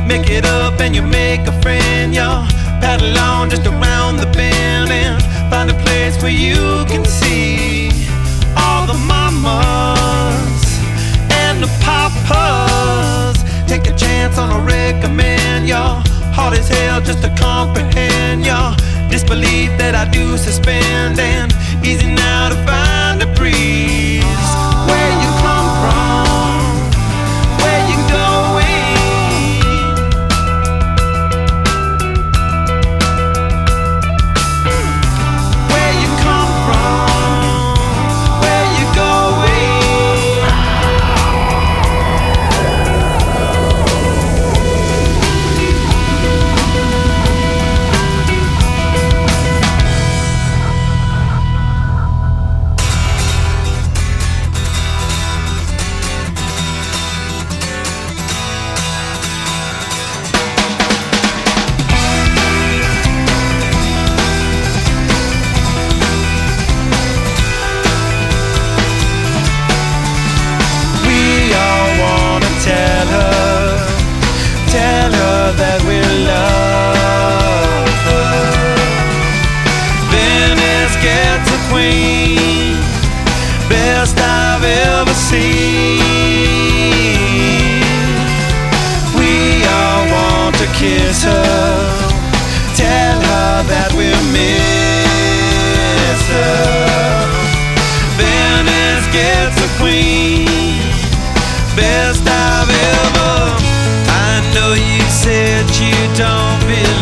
Make it up and you make a friend, y'all. Paddle on just around the bend and find a place where you can see all the mamas and the papas. Take a chance on a recommend, y'all. Hard as hell just to comprehend, y'all. Disbelief that I do suspend, and easy now to find a breeze. Where you come from, where you going, where you come from, where you going. That we love her. Venice gets a queen, best I've ever seen. We all want to kiss her, tell her that we miss her. Venice gets a queen, best I've ever. I know you said you don't believe